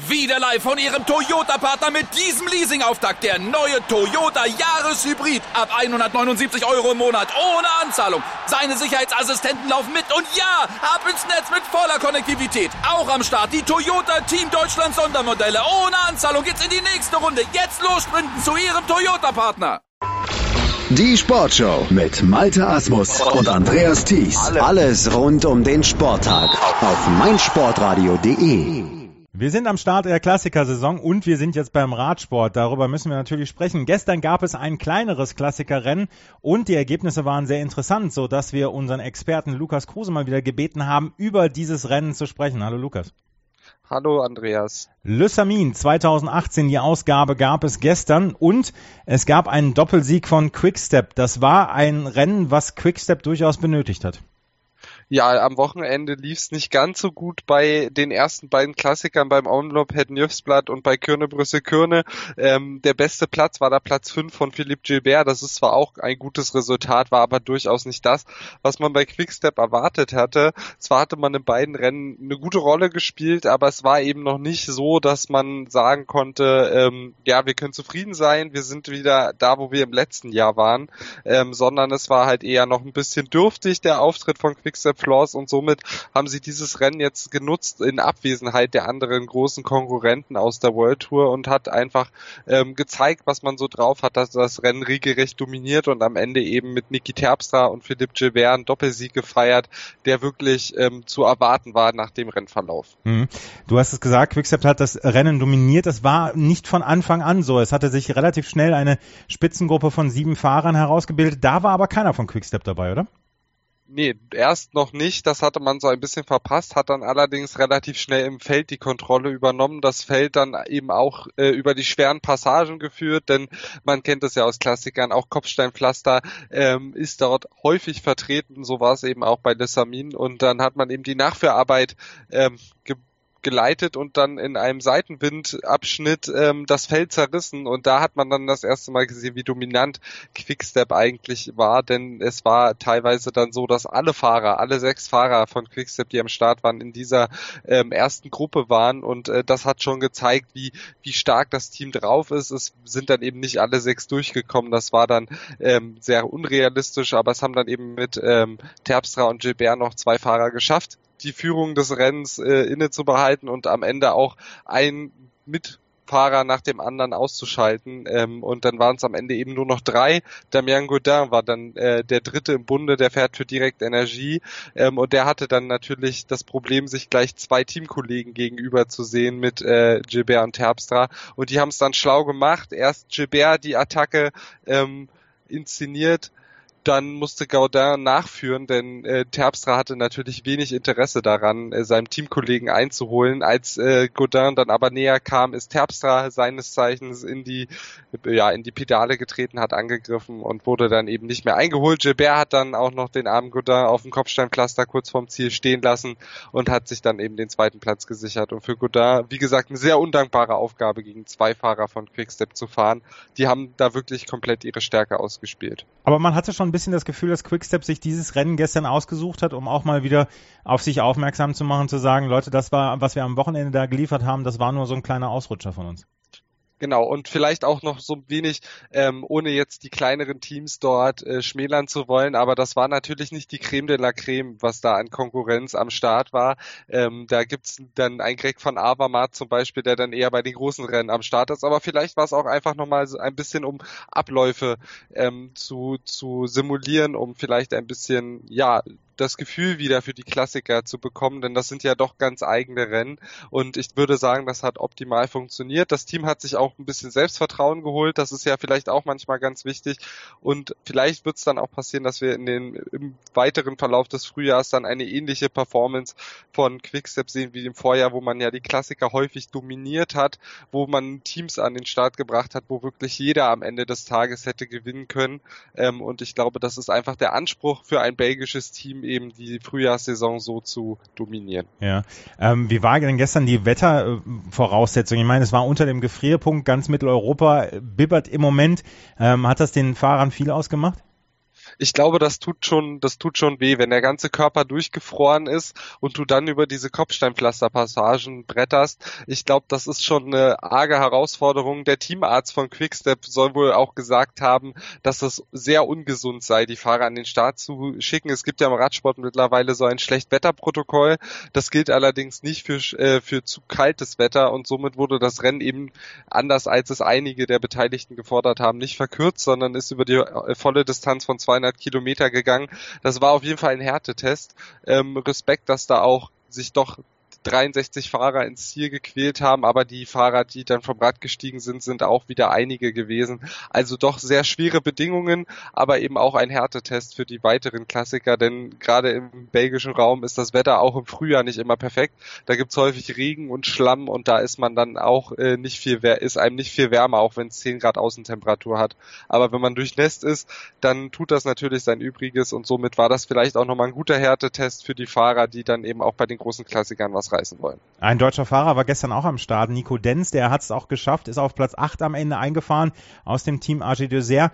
Wieder live von Ihrem Toyota-Partner mit diesem Leasing-Auftakt. Der neue Toyota Jahreshybrid. Ab 179 € im Monat. Ohne Anzahlung. Seine Sicherheitsassistenten laufen mit. Und ja, ab ins Netz mit voller Konnektivität. Auch am Start die Toyota Team Deutschland Sondermodelle. Ohne Anzahlung geht's in die nächste Runde. Jetzt los sprinten zu Ihrem Toyota-Partner. Die Sportshow mit Malte Asmus und Andreas Thies. Alles rund um den Sporttag auf meinsportradio.de. Wir sind am Start der Klassikersaison und wir sind jetzt beim Radsport. Darüber müssen wir natürlich sprechen. Gestern gab es ein kleineres Klassikerrennen und die Ergebnisse waren sehr interessant, sodass wir unseren Experten Lukas Kruse mal wieder gebeten haben, über dieses Rennen zu sprechen. Hallo Lukas. Hallo Andreas. Le Samyn 2018, die Ausgabe gab es gestern und es gab einen Doppelsieg von Quickstep. Das war ein Rennen, was Quickstep durchaus benötigt hat. Ja, am Wochenende lief es nicht ganz so gut bei den ersten beiden Klassikern, beim Omloop Het-Nieuwsblad und bei Kuurne-Brüssel-Kuurne. Der beste Platz war der Platz 5 von Philippe Gilbert. Das ist zwar auch ein gutes Resultat, war aber durchaus nicht das, was man bei Quickstep erwartet hatte. Zwar hatte man in beiden Rennen eine gute Rolle gespielt, aber es war eben noch nicht so, dass man sagen konnte, ja, wir können zufrieden sein, wir sind wieder da, wo wir im letzten Jahr waren, sondern es war halt eher noch ein bisschen dürftig, der Auftritt von Quickstep Floors, und somit haben sie dieses Rennen jetzt genutzt in Abwesenheit der anderen großen Konkurrenten aus der World Tour und hat einfach gezeigt, was man so drauf hat, dass das Rennen regelrecht dominiert und am Ende eben mit Niki Terpstra und Philippe Gilbert einen Doppelsieg gefeiert, der wirklich zu erwarten war nach dem Rennverlauf. Du hast es gesagt, Quickstep hat das Rennen dominiert. Das war nicht von Anfang an so. Es hatte sich relativ schnell eine Spitzengruppe von 7 Fahrern herausgebildet. Da war aber keiner von Quickstep dabei, oder? Nee, erst noch nicht. Das hatte man so ein bisschen verpasst, hat dann allerdings relativ schnell im Feld die Kontrolle übernommen. Das Feld dann eben auch über die schweren Passagen geführt, denn man kennt es ja aus Klassikern, auch Kopfsteinpflaster ist dort häufig vertreten. So war es eben auch bei Le Samyn. Und dann hat man eben die Nachführarbeit geleitet und dann in einem Seitenwindabschnitt das Feld zerrissen, und da hat man dann das erste Mal gesehen, wie dominant Quickstep eigentlich war, denn es war teilweise dann so, dass alle 6 Fahrer von Quickstep, die am Start waren, in dieser ersten Gruppe waren, und das hat schon gezeigt, wie stark das Team drauf ist. Es sind dann eben nicht alle 6 durchgekommen, das war dann sehr unrealistisch, aber es haben dann eben mit Terpstra und Gilbert noch 2 Fahrer geschafft, die Führung des Rennens inne zu behalten und am Ende auch einen Mitfahrer nach dem anderen auszuschalten. Und dann waren es am Ende eben nur noch 3. Damien Gaudin war dann der dritte im Bunde, der fährt für Direct Energie. Und der hatte dann natürlich das Problem, sich gleich 2 Teamkollegen gegenüber zu sehen mit Gilbert und Terpstra. Und die haben es dann schlau gemacht. Erst Gilbert die Attacke inszeniert, dann musste Gaudin nachführen, denn Terpstra hatte natürlich wenig Interesse daran, seinem Teamkollegen einzuholen. Als Gaudin dann aber näher kam, ist Terpstra seines Zeichens in die Pedale getreten, hat angegriffen und wurde dann eben nicht mehr eingeholt. Gilbert hat dann auch noch den armen Gaudin auf dem Kopfsteinpflaster kurz vorm Ziel stehen lassen und hat sich dann eben den 2. Platz gesichert. Und für Gaudin, wie gesagt, eine sehr undankbare Aufgabe, gegen 2 Fahrer von Quickstep zu fahren. Die haben da wirklich komplett ihre Stärke ausgespielt. Aber man hatte schon ein bisschen das Gefühl, dass Quickstep sich dieses Rennen gestern ausgesucht hat, um auch mal wieder auf sich aufmerksam zu machen, zu sagen, Leute, das war, was wir am Wochenende da geliefert haben, das war nur so ein kleiner Ausrutscher von uns. Genau, und vielleicht auch noch so ein wenig, ohne jetzt die kleineren Teams dort schmälern zu wollen, aber das war natürlich nicht die Creme de la Creme, was da an Konkurrenz am Start war. Da gibt's dann einen Greg van Avermaet zum Beispiel, der dann eher bei den großen Rennen am Start ist, aber vielleicht war es auch einfach nochmal so ein bisschen, um Abläufe zu simulieren, um vielleicht ein bisschen, das Gefühl wieder für die Klassiker zu bekommen, denn das sind ja doch ganz eigene Rennen, und ich würde sagen, das hat optimal funktioniert. Das Team hat sich auch ein bisschen Selbstvertrauen geholt, das ist ja vielleicht auch manchmal ganz wichtig, und vielleicht wird es dann auch passieren, dass wir im weiteren Verlauf des Frühjahrs dann eine ähnliche Performance von Quickstep sehen wie im Vorjahr, wo man ja die Klassiker häufig dominiert hat, wo man Teams an den Start gebracht hat, wo wirklich jeder am Ende des Tages hätte gewinnen können, und ich glaube, das ist einfach der Anspruch für ein belgisches Team, eben die Frühjahrssaison so zu dominieren. Ja. Wie war denn gestern die Wettervoraussetzung? Ich meine, es war unter dem Gefrierpunkt, ganz Mitteleuropa bibbert im Moment. Hat das den Fahrern viel ausgemacht? Ich glaube, das tut schon weh, wenn der ganze Körper durchgefroren ist und du dann über diese Kopfsteinpflasterpassagen bretterst. Ich glaube, das ist schon eine arge Herausforderung. Der Teamarzt von Quickstep soll wohl auch gesagt haben, dass es sehr ungesund sei, die Fahrer an den Start zu schicken. Es gibt ja im Radsport mittlerweile so ein Schlechtwetterprotokoll. Das gilt allerdings nicht für zu kaltes Wetter und somit wurde das Rennen eben, anders als es einige der Beteiligten gefordert haben, nicht verkürzt, sondern ist über die volle Distanz von 200 Kilometer gegangen. Das war auf jeden Fall ein Härtetest. Respekt, dass da auch sich doch 63 Fahrer ins Ziel gequält haben, aber die Fahrer, die dann vom Rad gestiegen sind auch wieder einige gewesen. Also doch sehr schwere Bedingungen, aber eben auch ein Härtetest für die weiteren Klassiker, denn gerade im belgischen Raum ist das Wetter auch im Frühjahr nicht immer perfekt. Da gibt's häufig Regen und Schlamm und da ist man dann auch ist einem nicht viel wärmer, auch wenn es 10 Grad Außentemperatur hat. Aber wenn man durchnässt ist, dann tut das natürlich sein Übriges und somit war das vielleicht auch nochmal ein guter Härtetest für die Fahrer, die dann eben auch bei den großen Klassikern was reißen wollen. Ein deutscher Fahrer war gestern auch am Start, Nico Denz, der hat es auch geschafft, ist auf Platz 8 am Ende eingefahren aus dem Team AG Döser.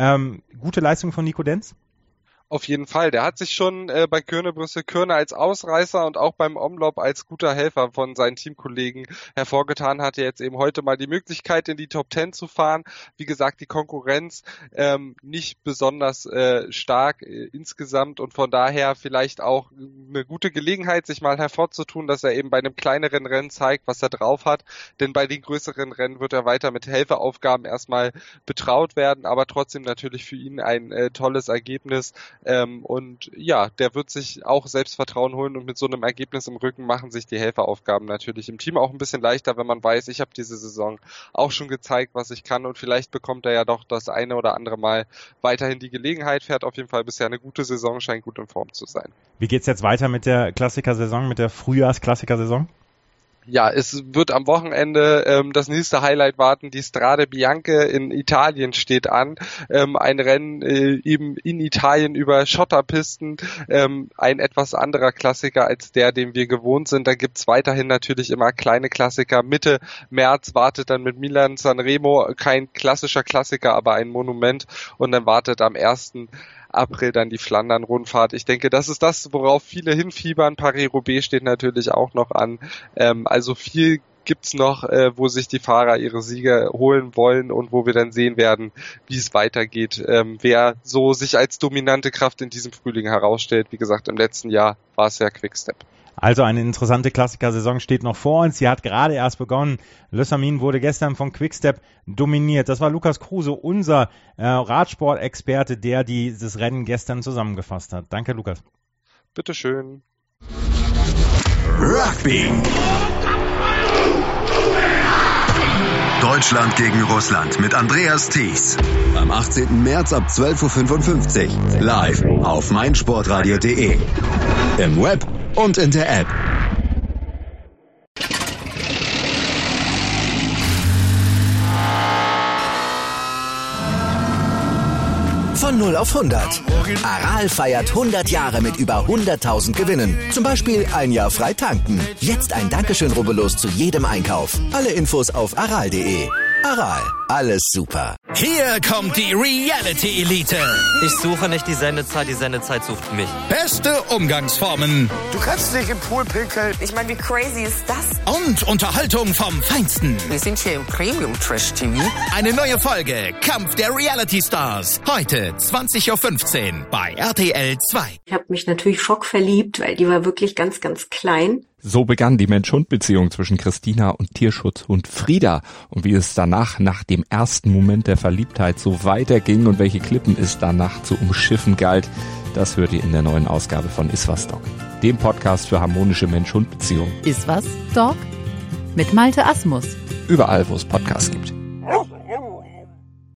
Gute Leistung von Nico Denz? Auf jeden Fall. Der hat sich schon bei Kuurne als Ausreißer und auch beim Omloop als guter Helfer von seinen Teamkollegen hervorgetan. Hatte jetzt eben heute mal die Möglichkeit, in die Top 10 zu fahren. Wie gesagt, die Konkurrenz nicht besonders stark insgesamt und von daher vielleicht auch eine gute Gelegenheit, sich mal hervorzutun, dass er eben bei einem kleineren Rennen zeigt, was er drauf hat. Denn bei den größeren Rennen wird er weiter mit Helferaufgaben erstmal betraut werden, aber trotzdem natürlich für ihn ein tolles Ergebnis. Und ja, der wird sich auch Selbstvertrauen holen und mit so einem Ergebnis im Rücken machen sich die Helferaufgaben natürlich im Team auch ein bisschen leichter, wenn man weiß, ich habe diese Saison auch schon gezeigt, was ich kann und vielleicht bekommt er ja doch das eine oder andere Mal weiterhin die Gelegenheit, fährt auf jeden Fall bisher eine gute Saison, scheint gut in Form zu sein. Wie geht's jetzt weiter mit der Klassikersaison, mit der Frühjahrsklassikersaison? Ja, es wird am Wochenende das nächste Highlight warten. Die Strade Bianche in Italien steht an. Ein Rennen eben in Italien über Schotterpisten. Ein etwas anderer Klassiker als der, den wir gewohnt sind. Da gibt's weiterhin natürlich immer kleine Klassiker. Mitte März wartet dann mit Milan-Sanremo kein klassischer Klassiker, aber ein Monument. Und dann wartet am 1. April dann die Flandern-Rundfahrt. Ich denke, das ist das, worauf viele hinfiebern. Paris-Roubaix steht natürlich auch noch an. Also viel gibt's noch, wo sich die Fahrer ihre Siege holen wollen und wo wir dann sehen werden, wie es weitergeht. Wer so sich als dominante Kraft in diesem Frühling herausstellt. Wie gesagt, im letzten Jahr war es ja Quickstep. Also eine interessante Klassikersaison steht noch vor uns. Sie hat gerade erst begonnen. Le Samyn wurde gestern von Quickstep dominiert. Das war Lukas Kruse, unser Radsport-Experte, der dieses Rennen gestern zusammengefasst hat. Danke, Lukas. Bitteschön. Rugby. Deutschland gegen Russland mit Andreas Thies. Am 18. März ab 12.55 Uhr. Live auf meinsportradio.de. Im Web und in der App. Von 0 auf 100. Aral feiert 100 Jahre mit über 100.000 Gewinnen. Zum Beispiel ein Jahr frei tanken. Jetzt ein Dankeschön, rubbellos zu jedem Einkauf. Alle Infos auf aral.de. Aral, alles super. Hier kommt die Reality Elite. Ich suche nicht die Sendezeit sucht mich. Beste Umgangsformen. Du kannst nicht im Pool pinkeln. Ich meine, wie crazy ist das? Und Unterhaltung vom Feinsten. Wir sind hier im Premium-Trash-TV. Eine neue Folge Kampf der Reality Stars. Heute 20.15 Uhr bei RTL 2. Ich habe mich natürlich schockverliebt, weil die war wirklich ganz, ganz klein. So begann die Mensch-Hund-Beziehung zwischen Christina und Tierschutzhund Frieda. Und wie es danach, nach dem ersten Moment der Verliebtheit, so weiterging und welche Klippen es danach zu umschiffen galt, das hört ihr in der neuen Ausgabe von Iswas Dog, dem Podcast für harmonische Mensch-Hund-Beziehungen. Iswas Dog? Mit Malte Asmus. Überall, wo es Podcasts gibt.